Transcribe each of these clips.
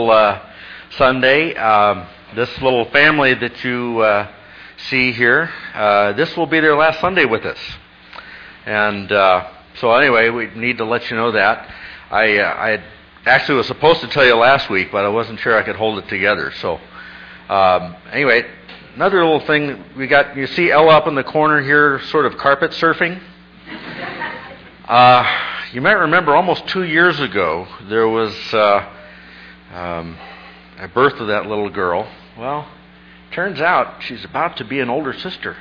Sunday. This little family that you see here, this will be their last Sunday with us. And so anyway, we need to let you know that. I actually was supposed to tell you last week, but I wasn't sure I could hold it together. So anyway, another little thing we got, you see Ella up in the corner here sort of carpet surfing? You might remember almost 2 years ago there was a birth of that little girl. Well, turns out she's about to be an older sister.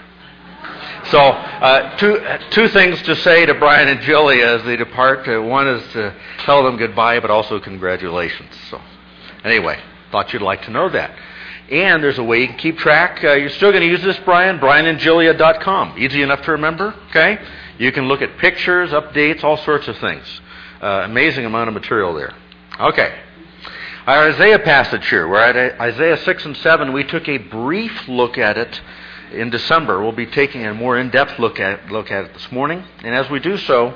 So two things to say to Brian and Julia as they depart. One is to tell them goodbye, but also congratulations. So anyway, thought you'd like to know that. And there's a way you can keep track. You're still going to use this, Brian? BrianandJulia.com. Easy enough to remember, okay? You can look at pictures, updates, all sorts of things. Amazing amount of material there. Okay. Our Isaiah passage here. We're at Isaiah 6 and 7. We took a brief look at it in December. We'll be taking a more in-depth look at it this morning. And as we do so,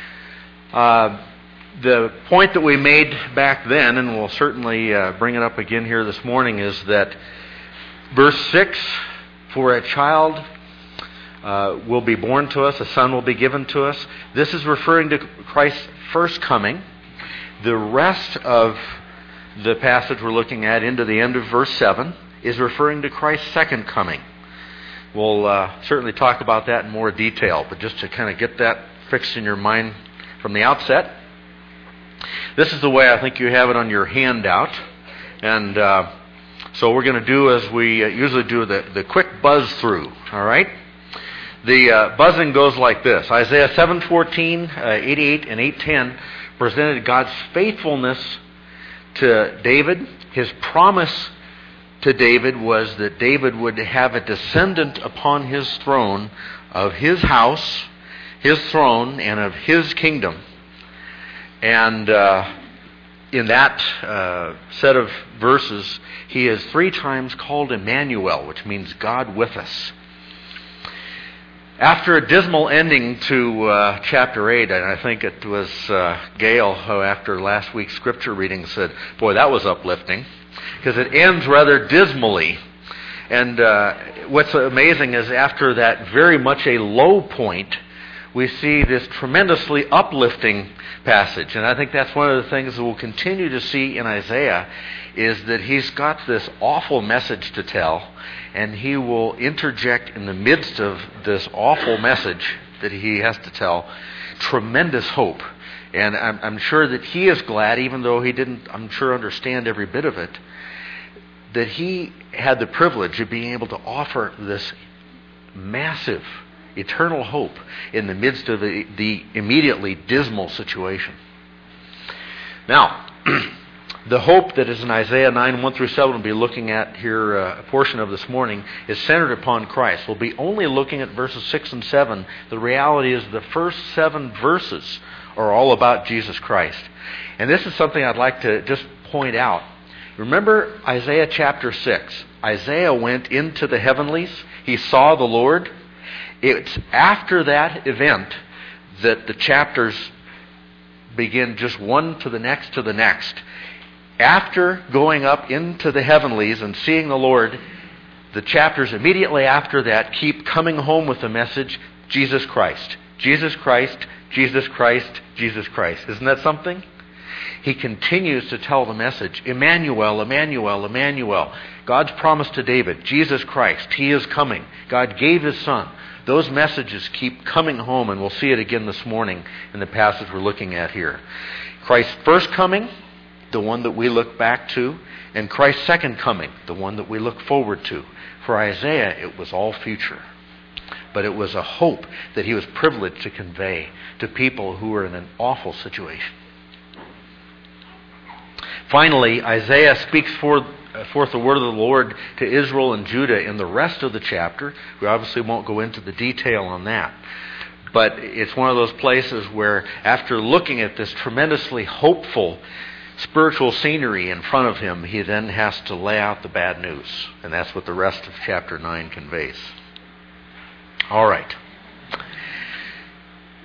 the point that we made back then, and we'll certainly bring it up again here this morning, is that verse 6, for a child will be born to us, a son will be given to us. This is referring to Christ's first coming. The rest of the passage we're looking at into the end of verse 7 is referring to Christ's second coming. We'll certainly talk about that in more detail, but just to kind of get that fixed in your mind from the outset, this is the way I think you have it on your handout. And so we're going to do as we usually do, the quick buzz through, all right? The buzzing goes like this. Isaiah 7:14, 88, and 8:10 presented God's faithfulness to David. His promise to David was that David would have a descendant upon his throne of his house, his throne, and of his kingdom. And in that set of verses, he is 3 times called Emmanuel, which means God with us. After a dismal ending to chapter 8, and I think it was Gail who, after last week's scripture reading, said, boy, that was uplifting, because it ends rather dismally. And what's amazing is after that very much a low point, we see this tremendously uplifting passage. And I think that's one of the things that we'll continue to see in Isaiah, is that he's got this awful message to tell, and he will interject in the midst of this awful message that he has to tell tremendous hope. And I'm sure that he is glad, even though he didn't, I'm sure, understand every bit of it, that he had the privilege of being able to offer this massive, eternal hope in the midst of the immediately dismal situation. Now, the hope that is in Isaiah 9, 1 through 7, we'll be looking at here a portion of this morning, is centered upon Christ. We'll be only looking at verses 6 and 7. The reality is the first 7 verses are all about Jesus Christ. And this is something I'd like to just point out. Remember Isaiah chapter 6. Isaiah went into the heavenlies. He saw the Lord. It's after that event that the chapters begin just one to the next to the next. After going up into the heavenlies and seeing the Lord, the chapters immediately after that keep coming home with the message, Jesus Christ, Jesus Christ, Jesus Christ, Jesus Christ. Isn't that something? He continues to tell the message, Emmanuel, Emmanuel, Emmanuel. God's promise to David, Jesus Christ, He is coming. God gave His Son. Those messages keep coming home, and we'll see it again this morning in the passage we're looking at here. Christ's first coming, the one that we look back to, and Christ's second coming, the one that we look forward to. For Isaiah, it was all future. But it was a hope that he was privileged to convey to people who were in an awful situation. Finally, Isaiah speaks forth the word of the Lord to Israel and Judah in the rest of the chapter. We obviously won't go into the detail on that. But it's one of those places where, after looking at this tremendously hopeful spiritual scenery in front of him, he then has to lay out the bad news. And that's what the rest of chapter 9 conveys. All right.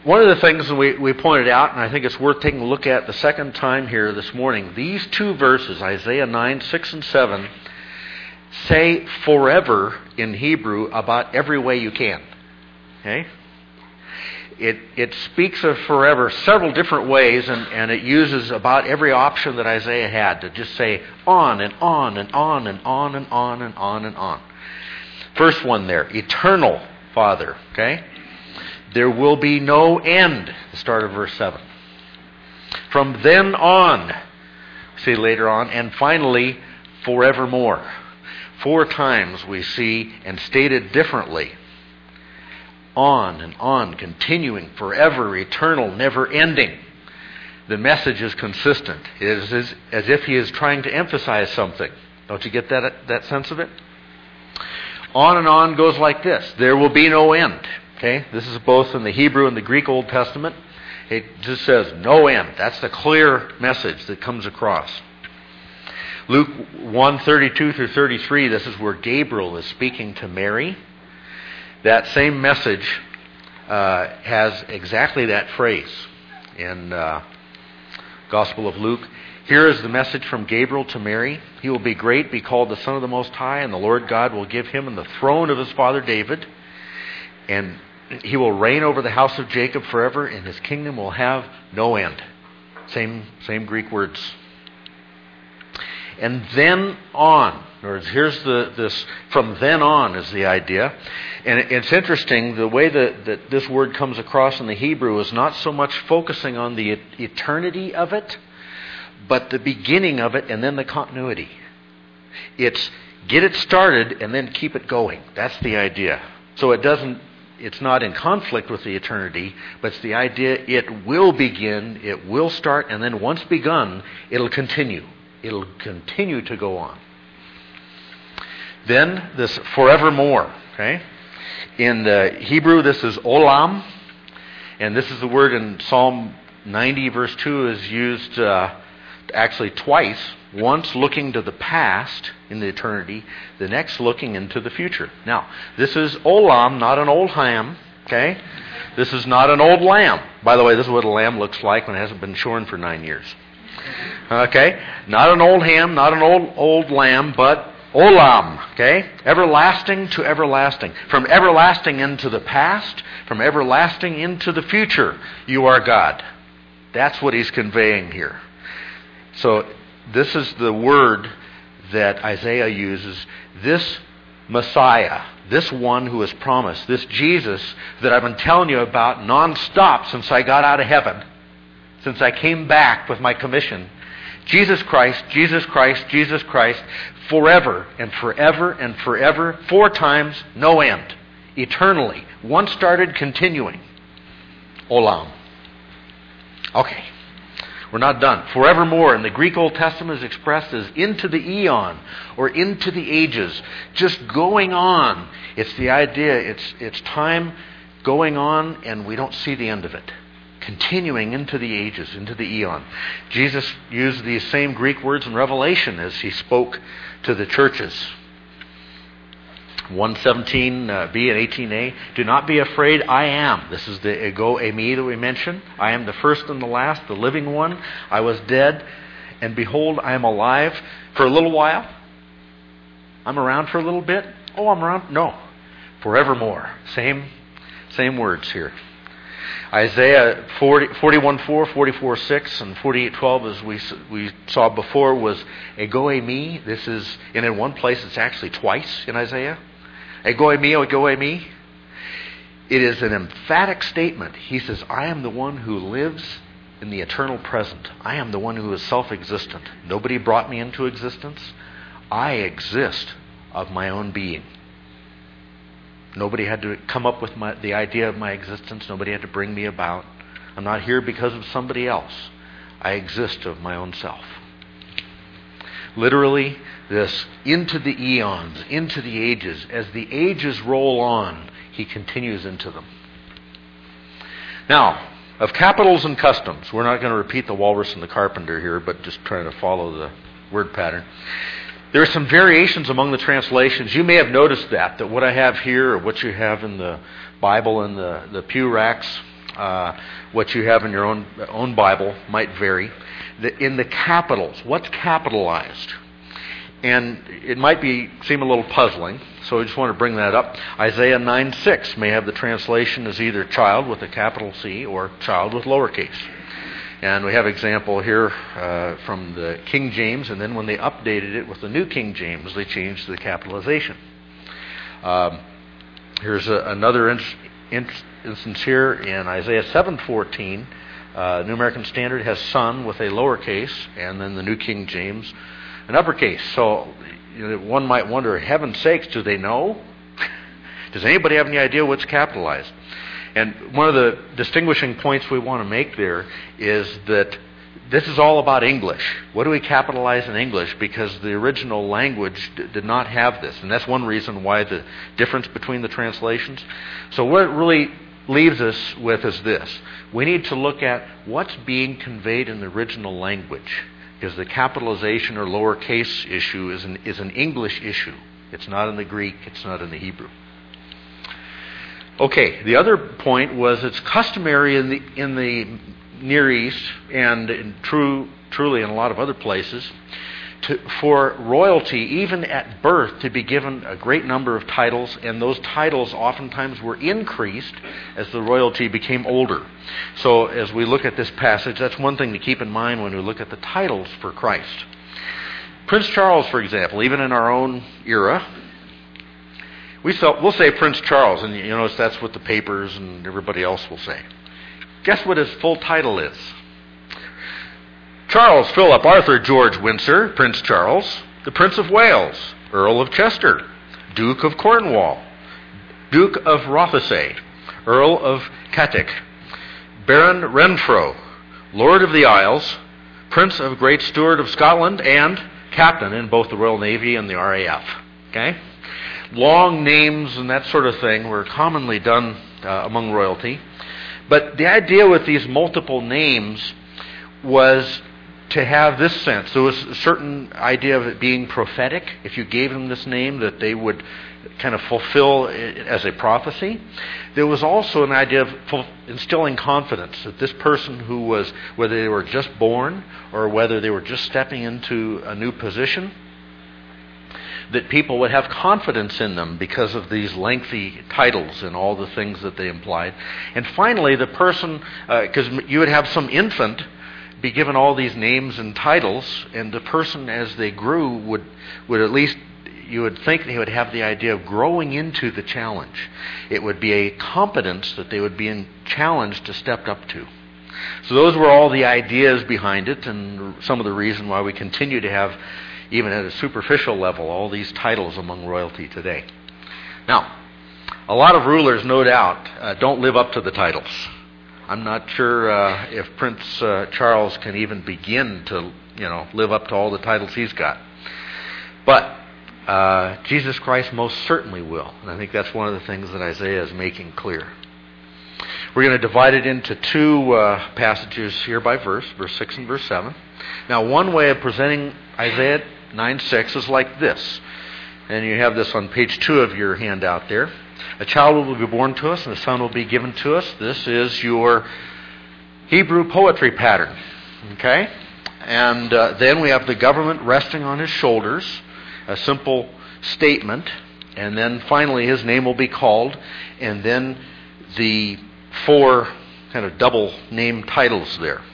one of the things we pointed out, and I think it's worth taking a look at the second time here this morning, these two verses, Isaiah 9, 6 and 7, say forever in Hebrew about every way you can. Okay? It speaks of forever several different ways, and it uses about every option that Isaiah had to just say on and on and on and on and on and on and on. First one there, eternal Father. Okay? There will be no end. The start of verse 7. From then on, see later on, and finally, forevermore. 4 times we see, and stated differently, on and on, continuing, forever, eternal, never ending. The message is consistent. It is as if he is trying to emphasize something. Don't you get that sense of it? On and on goes like this. There will be no end. Okay? This is both in the Hebrew and the Greek Old Testament. It just says no end. That's the clear message that comes across. Luke 1:32 through 33, this is where Gabriel is speaking to Mary. That same message has exactly that phrase in Gospel of Luke. Here is the message from Gabriel to Mary. He will be great, be called the Son of the Most High, and the Lord God will give him the throne of his father David, and he will reign over the house of Jacob forever, and his kingdom will have no end. Same Greek words. And then on. In other words, here's this from then on is the idea. And it's interesting, the way that this word comes across in the Hebrew is not so much focusing on the eternity of it, but the beginning of it and then the continuity. It's get it started and then keep it going. That's the idea. So it's not in conflict with the eternity, but it's the idea it will begin, it will start, and then once begun, it'll continue. It'll continue to go on. Then this forevermore. Okay? In the Hebrew, this is olam, and this is the word in Psalm 90, verse 2 is used actually twice. Once looking to the past in the eternity, the next looking into the future. Now, this is olam, not an old ham. Okay? This is not an old lamb. By the way, this is what a lamb looks like when it hasn't been shorn for 9 years. Okay? Not an old ham, not an old lamb, but olam. Okay? Everlasting to everlasting. From everlasting into the past, from everlasting into the future, you are God. That's what he's conveying here. So, this is the word that Isaiah uses. This Messiah, this one who is promised, this Jesus that I've been telling you about nonstop since I got out of heaven, since I came back with my commission. Jesus Christ, Jesus Christ, Jesus Christ, forever and forever and forever, 4 times, no end. Eternally. Once started, continuing. Olam. Okay. We're not done. Forevermore in the Greek Old Testament is expressed as into the eon or into the ages. Just going on. It's the idea, it's time going on and we don't see the end of it. Continuing into the ages, into the eon. Jesus used these same Greek words in Revelation as he spoke to the churches. 1:17b and 18a. Do not be afraid, I am. This is the ego eimi that we mentioned. I am the first and the last, the living one. I was dead, and behold, I am alive for a little while. I'm around for a little bit. Oh, I'm around? No. Forevermore. Same words here. Isaiah 41:4, 44:6, and 48:12, as we saw before, was ego eimi. This is, and in one place it's actually twice in Isaiah. Ego eimi. It is an emphatic statement. He says, I am the one who lives in the eternal present. I am the one who is self-existent. Nobody brought me into existence. I exist of my own being. Nobody had to come up with the idea of my existence. Nobody had to bring me about. I'm not here because of somebody else. I exist of my own self. Literally, this into the eons, into the ages. As the ages roll on, he continues into them. Now, of capitals and customs, we're not going to repeat the walrus and the carpenter here, but just trying to follow the word pattern. There are some variations among the translations. You may have noticed that what I have here or what you have in the Bible and the pew racks What you have in your own Bible might vary. In the capitals, what's capitalized? And it might seem a little puzzling, so I just want to bring that up. Isaiah 9:6 may have the translation as either child with a capital C or child with lowercase. And we have example here from the King James, and then when they updated it with the New King James, they changed the capitalization. Here's another instance here in Isaiah 7:14. New American Standard has son with a lowercase, and then the New King James an uppercase. So one might wonder, heaven's sakes, do they know? Does anybody have any idea what's capitalized? And one of the distinguishing points we want to make there is that this is all about English. What do we capitalize in English? Because the original language did not have this. And that's one reason why the difference between the translations. So what it really leaves us with is this. We need to look at what's being conveyed in the original language. Because the capitalization or lowercase issue is an English issue. It's not in the Greek. It's not in the Hebrew. Okay, the other point was it's customary in the Near East and truly in a lot of other places for royalty, even at birth, to be given a great number of titles, and those titles oftentimes were increased as the royalty became older. So as we look at this passage, that's one thing to keep in mind when we look at the titles for Christ. Prince Charles, for example, even in our own era, we'll say Prince Charles, and you notice that's what the papers and everybody else will say. Guess what his full title is? Charles Philip Arthur George Windsor, Prince Charles, the Prince of Wales, Earl of Chester, Duke of Cornwall, Duke of Rothesay, Earl of Catic, Baron Renfrew, Lord of the Isles, Prince of Great Steward of Scotland, and Captain in both the Royal Navy and the RAF. Okay? Long names and that sort of thing were commonly done among royalty. But the idea with these multiple names was to have this sense. There was a certain idea of it being prophetic. If you gave them this name, that they would kind of fulfill it as a prophecy. There was also an idea of instilling confidence that this person who was, whether they were just born or whether they were just stepping into a new position, that people would have confidence in them because of these lengthy titles and all the things that they implied. And finally, the person, because you would have some infant be given all these names and titles, and the person as they grew would at least, you would think they would have the idea of growing into the challenge. It would be a competence that they would be challenged to step up to. So those were all the ideas behind it, and some of the reason why we continue to have, even at a superficial level, all these titles among royalty today. Now, a lot of rulers, no doubt, don't live up to the titles. I'm not sure if Prince Charles can even begin to, live up to all the titles he's got. But Jesus Christ most certainly will. And I think that's one of the things that Isaiah is making clear. We're going to divide it into two passages here by verse 6 and verse 7. Now, one way of presenting Isaiah 9:6 is like this. And you have this on page 2 of your handout there. A child will be born to us, and a son will be given to us. This is your Hebrew poetry pattern. Okay? And then we have the government resting on his shoulders, a simple statement. And then finally his name will be called. And then the 4 kind of double name titles there.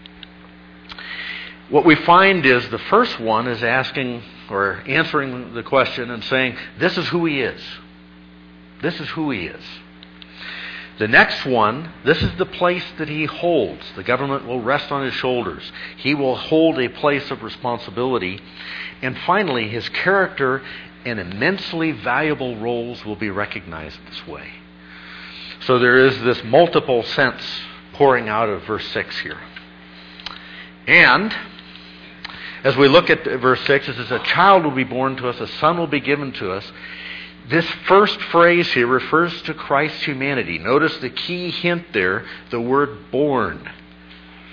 What we find is the first one is asking or answering the question and saying, this is who he is. This is who he is. The next one, this is the place that he holds. The government will rest on his shoulders. He will hold a place of responsibility. And finally, his character and immensely valuable roles will be recognized this way. So there is this multiple sense pouring out of verse 6 here. And as we look at verse 6, it says, a child will be born to us, a son will be given to us. This first phrase here refers to Christ's humanity. Notice the key hint there, the word born.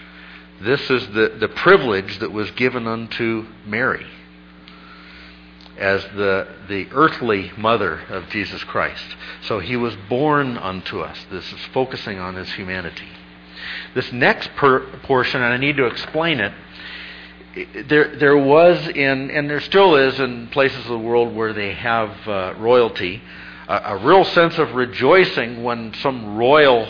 This is the privilege that was given unto Mary. as the earthly mother of Jesus Christ. So he was born unto us. This is focusing on his humanity. This next portion, and I need to explain it, there was and there still is in places of the world where they have royalty, a real sense of rejoicing when some royal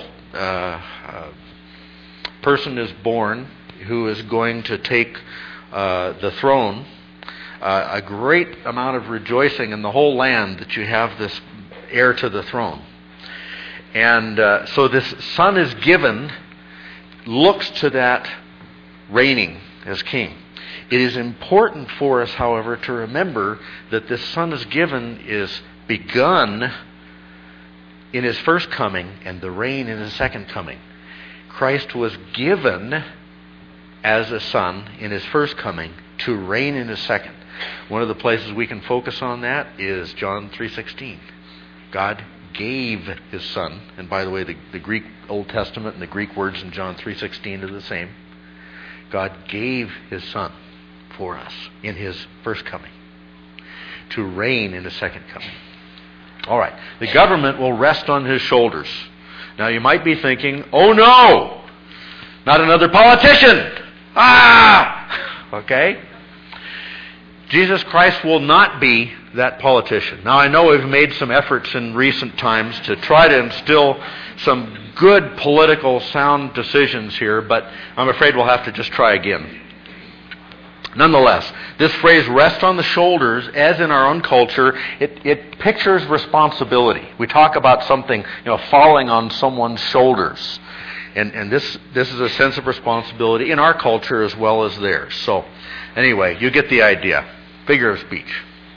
person is born who is going to take the throne. A great amount of rejoicing in the whole land that you have this heir to the throne. And so this son is given, looks to that reigning as king. It is important for us, however, to remember that this son is given is begun in his first coming and the reign in his second coming. Christ was given as a son in his first coming to reign in his second. One of the places we can focus on that is John 3:16. God gave his son, and by the way, the Greek Old Testament and the Greek words in John 3:16 are the same. God gave his son for us in his first coming to reign in his second coming. All right, the government will rest on his shoulders. Now you might be thinking, oh no, not another politician. Okay? Jesus Christ will not be that politician. Now I know we've made some efforts in recent times to try to instill some good political sound decisions here, but I'm afraid we'll have to just try again. Nonetheless, this phrase, rest on the shoulders, as in our own culture, it pictures responsibility. We talk about something, falling on someone's shoulders. And this is a sense of responsibility in our culture as well as theirs. So, anyway, you get the idea. Figure of speech.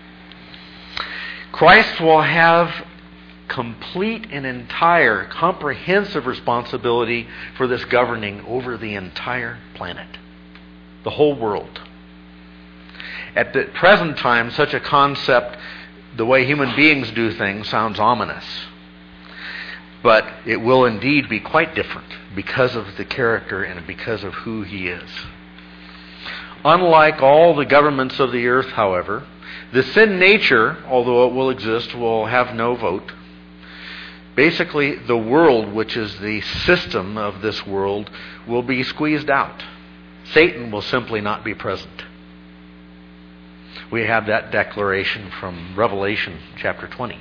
Christ will have complete and entire, comprehensive responsibility for this governing over the entire planet. The whole world. At the present time, such a concept, the way human beings do things, sounds ominous. But it will indeed be quite different because of the character and because of who he is. Unlike all the governments of the earth, however, the sin nature, although it will exist, will have no vote. Basically, the world, which is the system of this world, will be squeezed out. Satan will simply not be present. We have that declaration from Revelation chapter 20.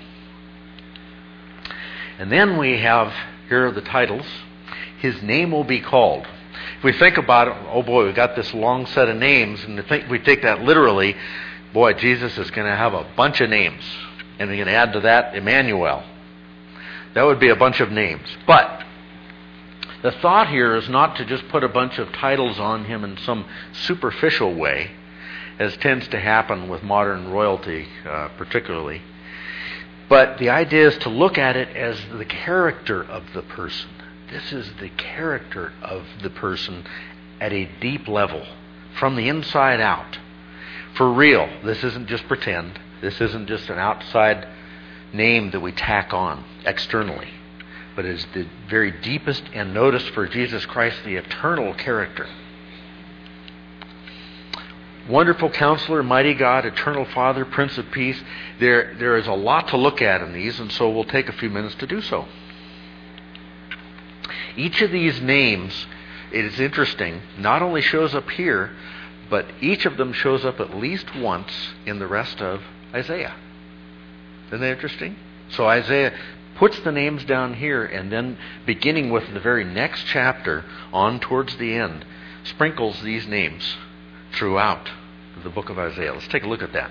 And then we have, here are the titles, his name will be called. If we think about it, oh boy, we've got this long set of names, and we take that literally, boy, Jesus is going to have a bunch of names. And we're going to add to that Emmanuel. That would be a bunch of names. But the thought here is not to just put a bunch of titles on him in some superficial way, as tends to happen with modern royalty particularly. But the idea is to look at it as the character of the person. This is the character of the person at a deep level, from the inside out. For real, this isn't just pretend. This isn't just an outside name that we tack on externally. But it is the very deepest and notice for Jesus Christ, the eternal character. Wonderful Counselor, Mighty God, Eternal Father, Prince of Peace. There is a lot to look at in these, and so we'll take a few minutes to do so. Each of these names, it is interesting, not only shows up here, but each of them shows up at least once in the rest of Isaiah. Isn't that interesting? So Isaiah puts the names down here, and then beginning with the very next chapter on towards the end, sprinkles these names throughout the book of Isaiah. Let's take a look at that.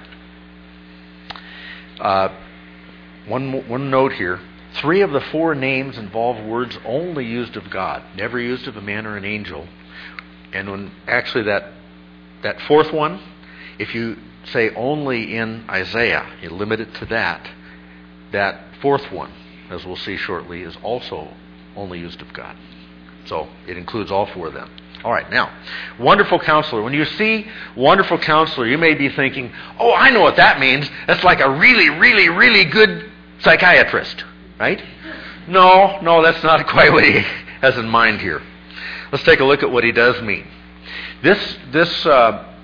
One note here. 3 of the 4 names involve words only used of God, never used of a man or an angel. And when actually that fourth one, if you say only in Isaiah, you limit it to that fourth one, as we'll see shortly, is also only used of God. So it includes all 4 of them. All right, now, Wonderful Counselor. When you see Wonderful Counselor, you may be thinking, oh, I know what that means. That's like a really, really, really good psychiatrist, right? No, that's not quite what he has in mind here. Let's take a look at what he does mean. This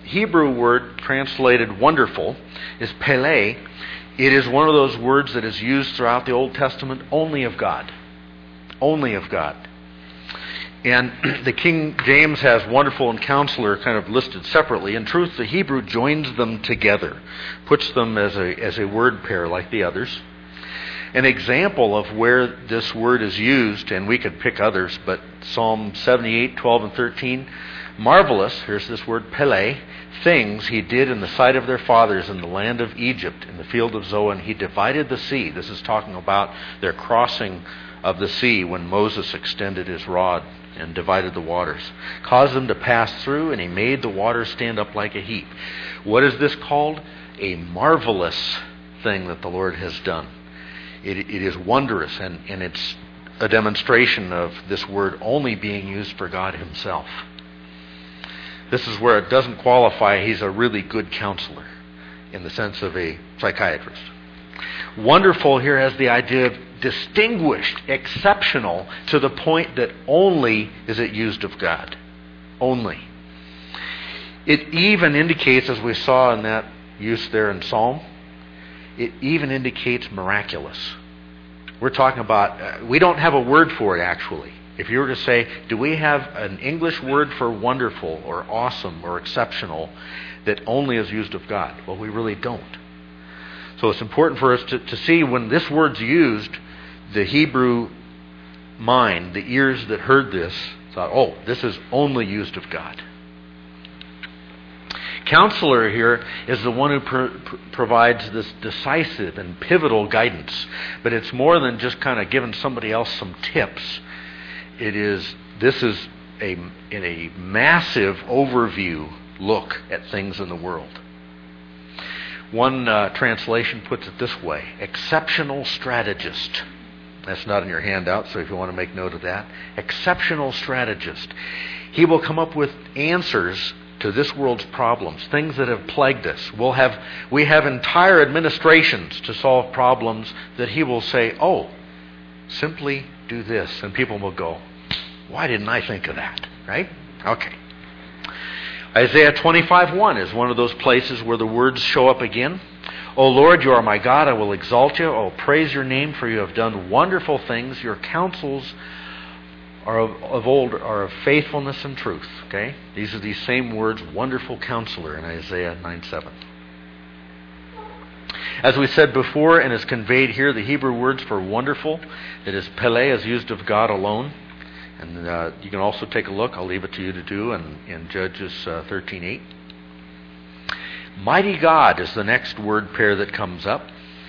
Hebrew word translated wonderful is Pele. It is one of those words that is used throughout the Old Testament only of God. Only of God. And the King James has wonderful and counselor kind of listed separately. In truth, the Hebrew joins them together, puts them as a word pair like the others. An example of where this word is used, and we could pick others, but Psalm 78, 12, and 13, marvelous, here's this word Pele, things he did in the sight of their fathers in the land of Egypt, in the field of Zoan. He divided the sea. This is talking about their crossing of the sea when Moses extended his rod and divided the waters. Caused them to pass through, and he made the waters stand up like a heap. What is this called? A marvelous thing that the Lord has done. It is wondrous, and it's a demonstration of this word only being used for God himself. This is where it doesn't qualify he's a really good counselor in the sense of a psychiatrist. Wonderful here has the idea of distinguished, exceptional, to the point that only is it used of God. Only. It even indicates, as we saw in that use there in Psalm, it even indicates miraculous. We're talking about, we don't have a word for it actually. If you were to say, do we have an English word for wonderful or awesome or exceptional that only is used of God? Well, we really don't. So it's important for us to see when this word's used, the Hebrew mind, the ears that heard this, thought, oh, this is only used of God. Counselor here is the one who provides this decisive and pivotal guidance. But it's more than just kind of giving somebody else some tips. This is in a massive overview look at things in the world. One translation puts it this way: exceptional strategist. That's not in your handout, so if you want to make note of that. Exceptional strategist. He will come up with answers to this world's problems, things that have plagued us. We have entire administrations to solve problems that he will say, oh, simply do this. And people will go, why didn't I think of that? Right? Okay. Isaiah 25:1 is one of those places where the words show up again. O Lord, you are my God, I will exalt you. Oh, praise your name, for you have done wonderful things. Your counsels are of old are of faithfulness and truth. Okay? These are these same words, wonderful counselor, in Isaiah 9:7. As we said before, and is conveyed here, the Hebrew words for wonderful, that is Pele, is used of God alone. And you can also take a look, I'll leave it to you to do, in Judges 13:8. Mighty God is the next word pair that comes up.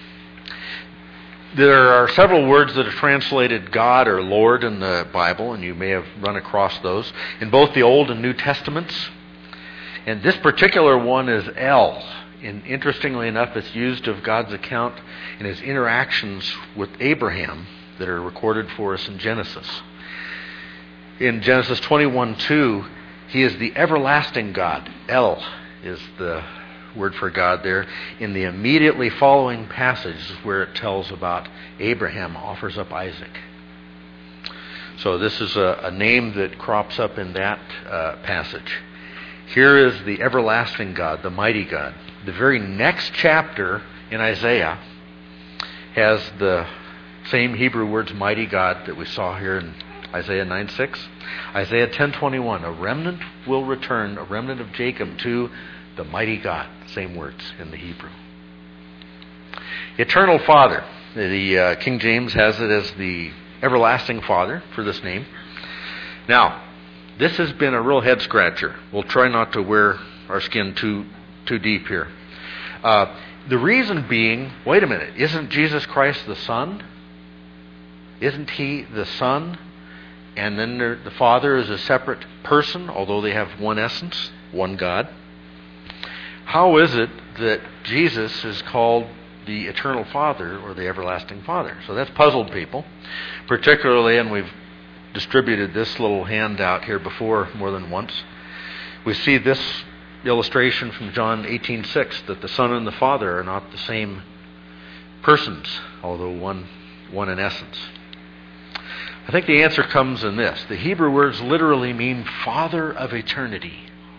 There are several words that are translated God or Lord in the Bible, and you may have run across those, in both the Old and New Testaments. And this particular one is El. And interestingly enough, it's used of God's account in his interactions with Abraham that are recorded for us in Genesis. In Genesis 21:2, he is the everlasting God. El is the word for God there. In the immediately following passage is where it tells about Abraham offers up Isaac. So this is a name that crops up in that passage. Here is the everlasting God, the mighty God. The very next chapter in Isaiah has the same Hebrew words, mighty God, that we saw here in Isaiah 9:6. Isaiah 10:21, a remnant will return, a remnant of Jacob, to the mighty God. Same words in the Hebrew. Eternal Father. The King James has it as the everlasting Father for this name. Now, this has been a real head scratcher. We'll try not to wear our skin too deep here. The reason being, wait a minute, isn't Jesus Christ the Son? Isn't he the Son? And then the Father is a separate person, although they have one essence, one God. How is it that Jesus is called the Eternal Father or the Everlasting Father? So that's puzzled people, particularly, and we've distributed this little handout here before more than once. We see this illustration from John 18:6, that the Son and the Father are not the same persons, although one in essence. I think the answer comes in this. The Hebrew words literally mean Father of eternity.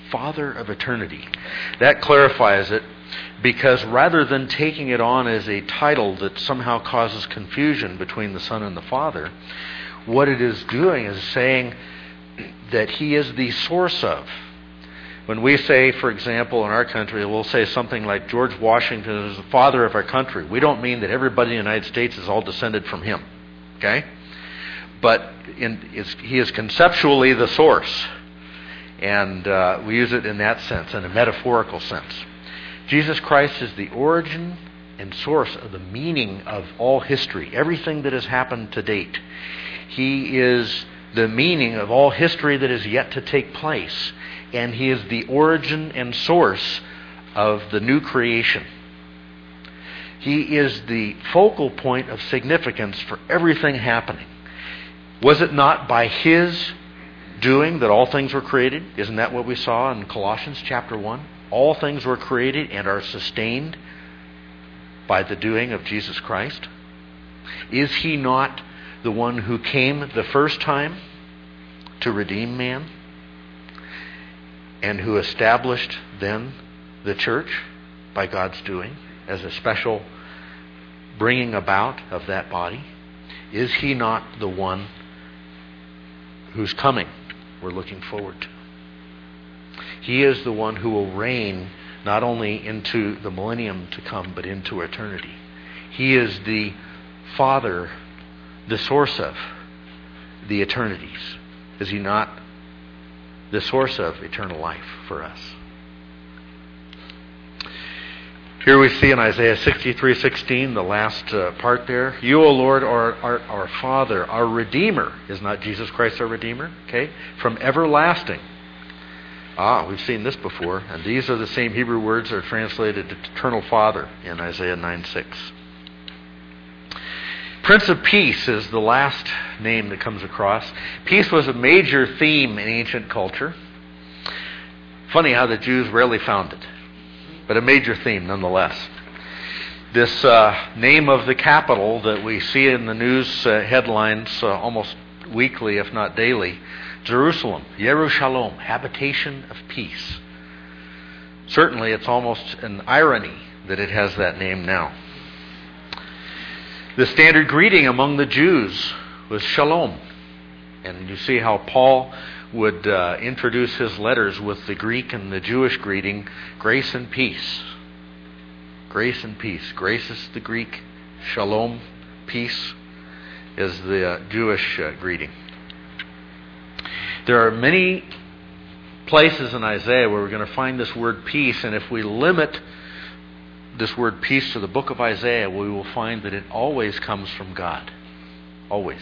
Father of eternity. That clarifies it, because rather than taking it on as a title that somehow causes confusion between the Son and the Father, what it is doing is saying that He is the source of. When we say, for example, in our country, we'll say something like George Washington is the father of our country. We don't mean that everybody in the United States is all descended from him. Okay? But he is conceptually the source. And we use it in that sense, in a metaphorical sense. Jesus Christ is the origin and source of the meaning of all history, everything that has happened to date. He is the meaning of all history that is yet to take place. And He is the origin and source of the new creation. He is the focal point of significance for everything happening. Was it not by His doing that all things were created? Isn't that what we saw in Colossians chapter 1? All things were created and are sustained by the doing of Jesus Christ. Is He not the one who came the first time to redeem man, and who established then the church by God's doing as a special bringing about of that body? Is He not the one whose coming we're looking forward to? He is the one who will reign not only into the millennium to come, but into eternity. He is the Father, the source of the eternities. Is He not the source of eternal life for us? Here we see in Isaiah 63:16, the last part there. You, O Lord, are our Father, our Redeemer. Is not Jesus Christ our Redeemer? Okay? From everlasting. We've seen this before. And these are the same Hebrew words that are translated to Eternal Father in Isaiah 9:6. Prince of Peace is the last name that comes across. Peace was a major theme in ancient culture. Funny how the Jews rarely found it, but a major theme nonetheless. This name of the capital that we see in the news headlines almost weekly, if not daily, Jerusalem, Yerushalom, habitation of peace. Certainly it's almost an irony that it has that name now. The standard greeting among the Jews was shalom. And you see how Paul would introduce his letters with the Greek and the Jewish greeting, grace and peace. Grace and peace. Grace is the Greek. Shalom, peace, is the Jewish greeting. There are many places in Isaiah where we're going to find this word peace, and if we limit this word peace to the book of Isaiah, we will find that it always comes from God. Always.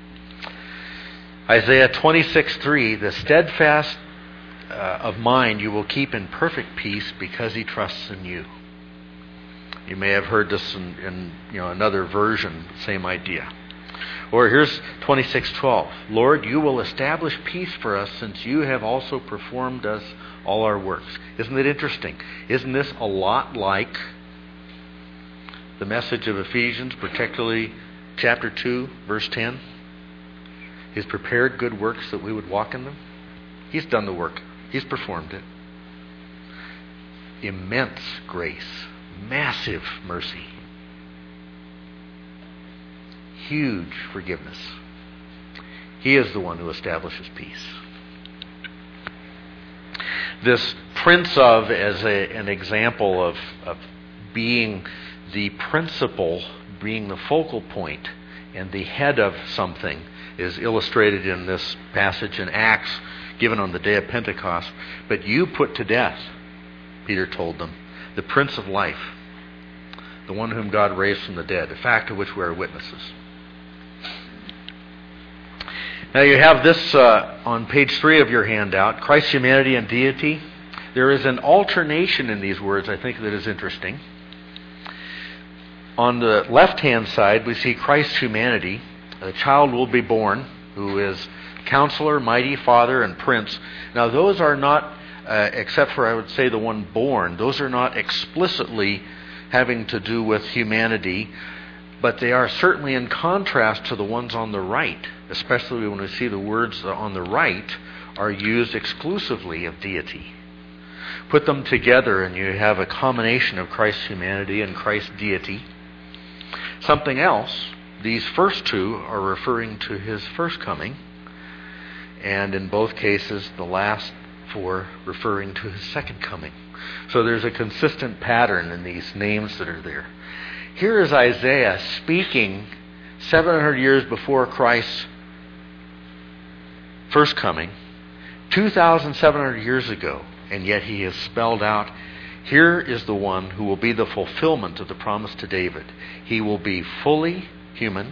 Isaiah 26:3, the steadfast of mind you will keep in perfect peace because he trusts in you. You may have heard this in another version, same idea. Or here's 26:12. Lord, you will establish peace for us since you have also performed us all our works. Isn't it interesting? Isn't this a lot like the message of Ephesians, particularly chapter 2, verse 10? He's prepared good works that we would walk in them. He's done the work. He's performed it. Immense grace. Massive mercy. Huge forgiveness. He is the one who establishes peace. This Prince of, as an example of being the principal, being the focal point, and the head of something, is illustrated in this passage in Acts, given on the day of Pentecost. But you put to death, Peter told them, the Prince of Life, the one whom God raised from the dead, a fact of which we are witnesses. Now you have this on page 3 of your handout, Christ's humanity and deity. There is an alternation in these words, I think, that is interesting. On the left-hand side, we see Christ's humanity. A child will be born who is Counselor, Mighty, Father, and Prince. Now those are not, except for I would say the one born, those are not explicitly having to do with humanity, but they are certainly in contrast to the ones on the right, especially when we see the words on the right are used exclusively of deity. put them together and you have a combination of Christ's humanity and Christ's deity. Something else, these first two are referring to his first coming, and in both cases, the last four referring to his second coming. So there's a consistent pattern in these names that are there. Here is Isaiah speaking 700 years before Christ's first coming, 2,700 years ago, and yet he has spelled out, here is the one who will be the fulfillment of the promise to David. He will be fully human,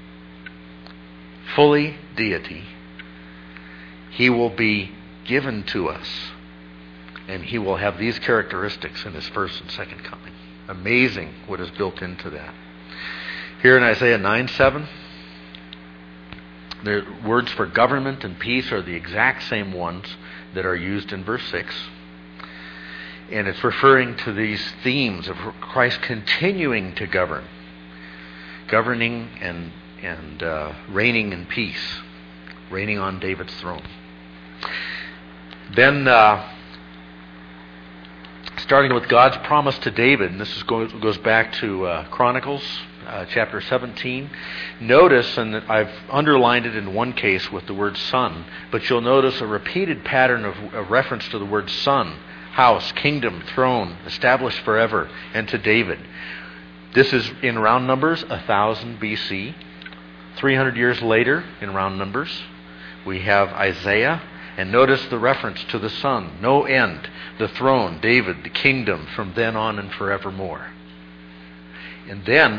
fully deity. He will be given to us, and he will have these characteristics in his first and second coming. Amazing what is built into that. Here in Isaiah 9:7, the words for government and peace are the exact same ones that are used in verse 6. And it's referring to these themes of Christ continuing to govern. Governing and reigning in peace. Reigning on David's throne. Then, starting with God's promise to David, and this goes back to Chronicles chapter 17. Notice, and I've underlined it in one case with the word son, but you'll notice a repeated pattern of reference to the word son, house, kingdom, throne, established forever, and to David. This is in round numbers 1000 BC. 300 years later, in round numbers, we have Isaiah. And notice the reference to the Son, no end, the throne, David, the kingdom, from then on and forevermore. And then,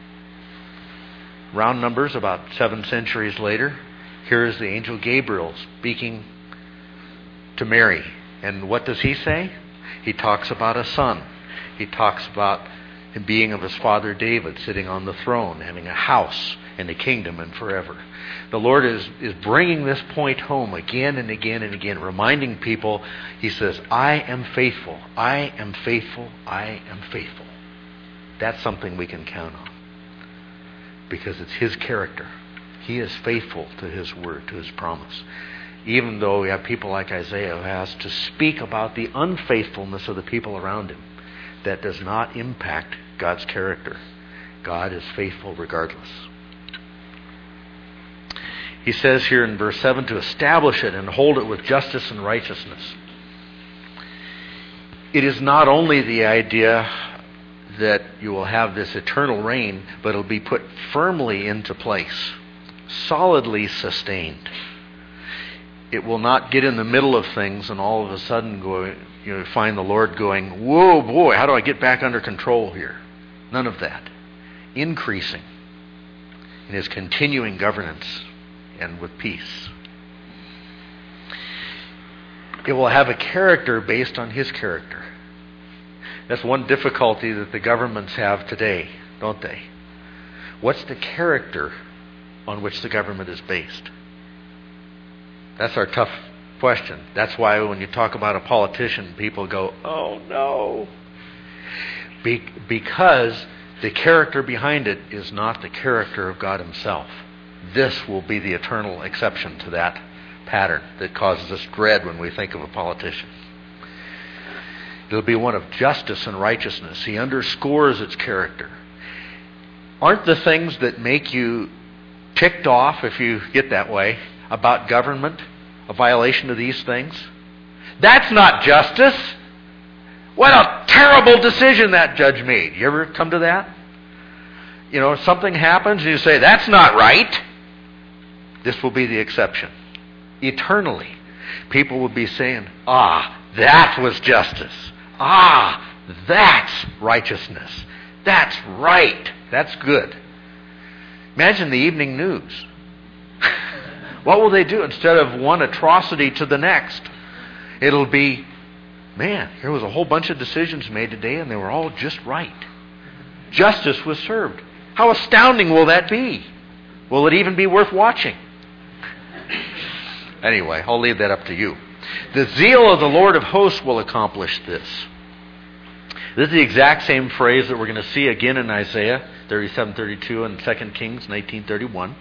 round numbers, about 7 centuries later, here is the angel Gabriel speaking to Mary. And what does he say? He talks about a son. He talks about him being of his father David, sitting on the throne, having a house and a kingdom and forever. The Lord is bringing this point home again and again and again, reminding people, he says, I am faithful, I am faithful, I am faithful. That's something we can count on, because it's his character. He is faithful to his word, to his promise. Even though we have people like Isaiah who has to speak about the unfaithfulness of the people around him, that does not impact God's character. God is faithful regardless. He says here in verse 7, to establish it and hold it with justice and righteousness. It is not only the idea that you will have this eternal reign, but it'll be put firmly into place, solidly sustained. It will not get in the middle of things and all of a sudden find the Lord going, whoa, boy, how do I get back under control here? None of that. Increasing in his continuing governance and with peace. It will have a character based on his character. That's one difficulty that the governments have today, don't they? What's the character on which the government is based? That's our tough question. That's why when you talk about a politician, people go, oh no. Because the character behind it is not the character of God himself. This will be the eternal exception to that pattern that causes us dread when we think of a politician. It'll be one of justice and righteousness. He underscores its character. Aren't the things that make you ticked off, if you get that way, about government a violation of these things? That's not justice. What a terrible decision that judge made. You ever come to that? Something happens and you say, that's not right. This will be the exception. Eternally, people will be saying, that was justice. That's righteousness. That's right. That's good. Imagine the evening news. What will they do? Instead of one atrocity to the next, it'll be, man, here was a whole bunch of decisions made today and they were all just right. Justice was served. How astounding will that be? Will it even be worth watching? Anyway, I'll leave that up to you. The zeal of the Lord of hosts will accomplish this. This is the exact same phrase that we're going to see again in Isaiah 37:32 and 2 Kings 19:31.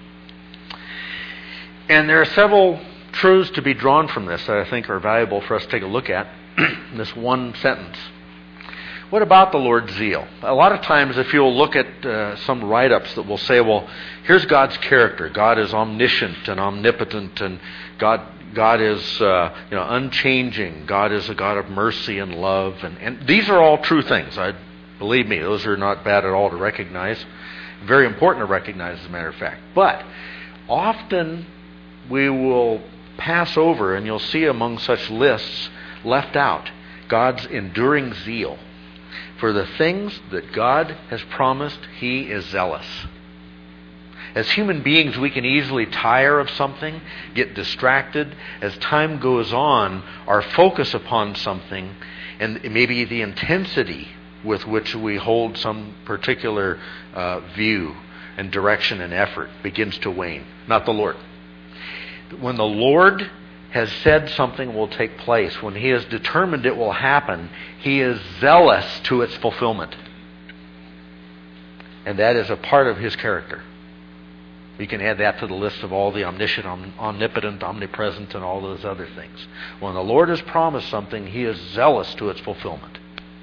And there are several truths to be drawn from this that I think are valuable for us to take a look at. this one sentence. What about the Lord's zeal? A lot of times if you'll look at some write-ups that will say, well, here's God's character. God is omniscient and omnipotent, and God is unchanging. God is a God of mercy and love. And these are all true things. Believe me, those are not bad at all to recognize. Very important to recognize, as a matter of fact. But often we will pass over, and you'll see among such lists left out, God's enduring zeal. For the things that God has promised, He is zealous. As human beings, we can easily tire of something, get distracted. As time goes on, our focus upon something, and maybe the intensity with which we hold some particular view and direction and effort begins to wane. Not the Lord. When the Lord has said something will take place, when He has determined it will happen, He is zealous to its fulfillment. And that is a part of His character. You can add that to the list of all the omniscient, omnipotent, omnipresent, and all those other things. When the Lord has promised something, He is zealous to its fulfillment.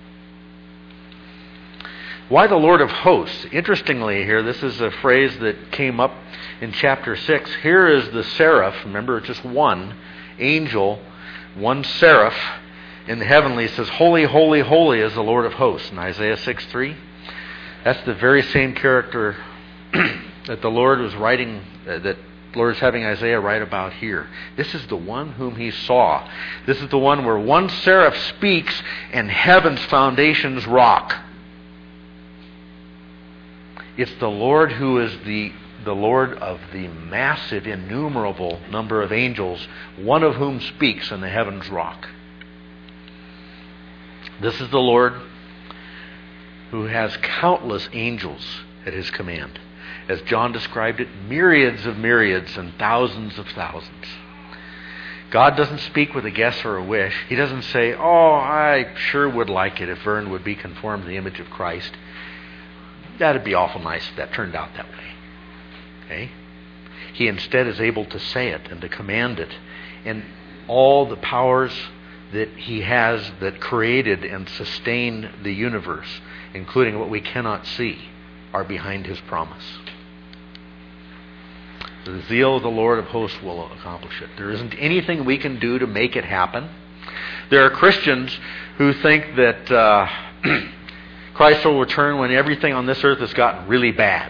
Why the Lord of hosts? Interestingly here, this is a phrase that came up in chapter 6. Here is the seraph. Remember, just one angel, one seraph in the heavenly says, "Holy, holy, holy is the Lord of hosts," in Isaiah 6:3. That's the very same character that the Lord was writing, that the Lord is having Isaiah write about here. This is the one whom he saw. This is the one where one seraph speaks and heaven's foundations rock. It's the Lord who is the Lord of the massive, innumerable number of angels, one of whom speaks and the heavens rock. This is the Lord who has countless angels at His command. As John described it, myriads of myriads and thousands of thousands. God doesn't speak with a guess or a wish. He doesn't say, "Oh, I sure would like it if Vern would be conformed to the image of Christ. That'd be awful nice if that turned out that way." Okay? He instead is able to say it and to command it. And all the powers that He has that created and sustain the universe, including what we cannot see, are behind His promise. The zeal of the Lord of hosts will accomplish it. There isn't anything we can do to make it happen. There are Christians who think that Christ will return when everything on this earth has gotten really bad.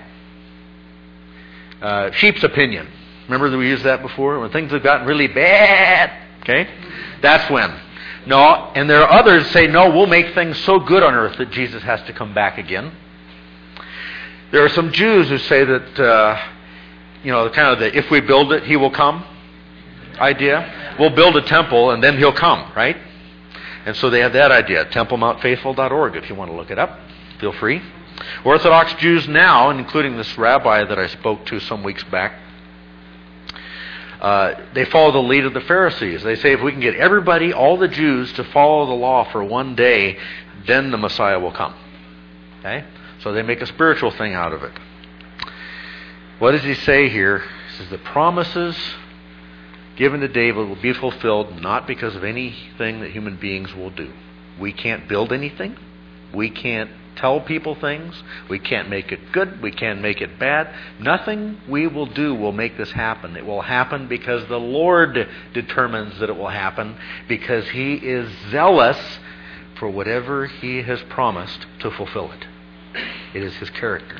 Sheep's opinion. Remember that we used that before? When things have gotten really bad. Okay? That's when. No, and there are others who say, no, we'll make things so good on earth that Jesus has to come back again. There are some Jews who say that, kind of the if we build it, He will come idea. We'll build a temple and then He'll come, right? And so they have that idea. TempleMountFaithful.org, if you want to look it up. Feel free. Orthodox Jews now, including this rabbi that I spoke to some weeks back, they follow the lead of the Pharisees. They say if we can get everybody, all the Jews, to follow the law for one day, then the Messiah will come. Okay? So they make a spiritual thing out of it. What does he say here? He says the promises given to David will be fulfilled not because of anything that human beings will do. We can't build anything. We can't tell people things. We can't make it good. We can't make it bad. Nothing we will do will make this happen. It will happen because the Lord determines that it will happen, because He is zealous for whatever He has promised to fulfill it. It is His character.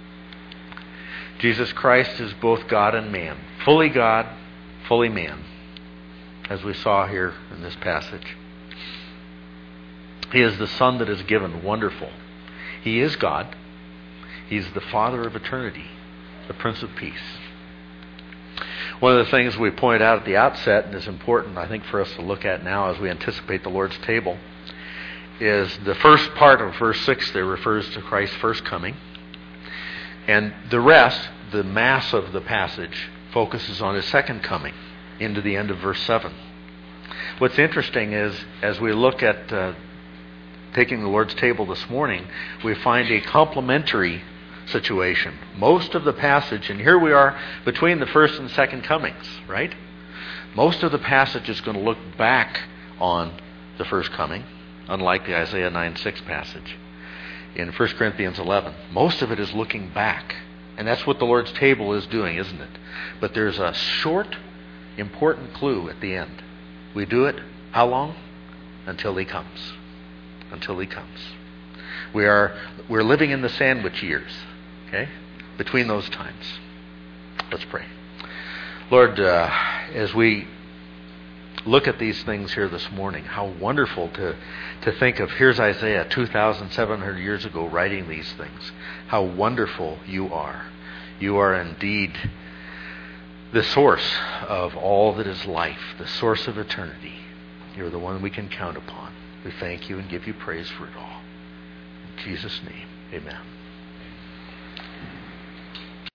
Jesus Christ is both God and man. Fully God, fully man, as we saw here in this passage. He is the Son that is given. Wonderful. He is God. He's the Father of eternity, the Prince of Peace. One of the things we pointed out at the outset, and is important, I think, for us to look at now as we anticipate the Lord's table, is the first part of verse 6 there refers to Christ's first coming. And the rest, the mass of the passage, focuses on His second coming into the end of verse 7. What's interesting is, as we look at taking the Lord's table this morning, we find a complementary situation. Most of the passage, and here we are between the first and second comings, right? Most of the passage is going to look back on the first coming, unlike the Isaiah 9:6 passage. In 1 Corinthians 11, most of it is looking back. And that's what the Lord's table is doing, isn't it? But there's a short, important clue at the end. We do it how long? Until He comes. Until He comes. We're living in the sandwich years, okay? Between those times. Let's pray. Lord, as we look at these things here this morning, how wonderful to think of, here's Isaiah 2,700 years ago writing these things. How wonderful you are. You are indeed the source of all that is life, the source of eternity. You're the one we can count upon. We thank you and give you praise for it all. In Jesus' name, amen.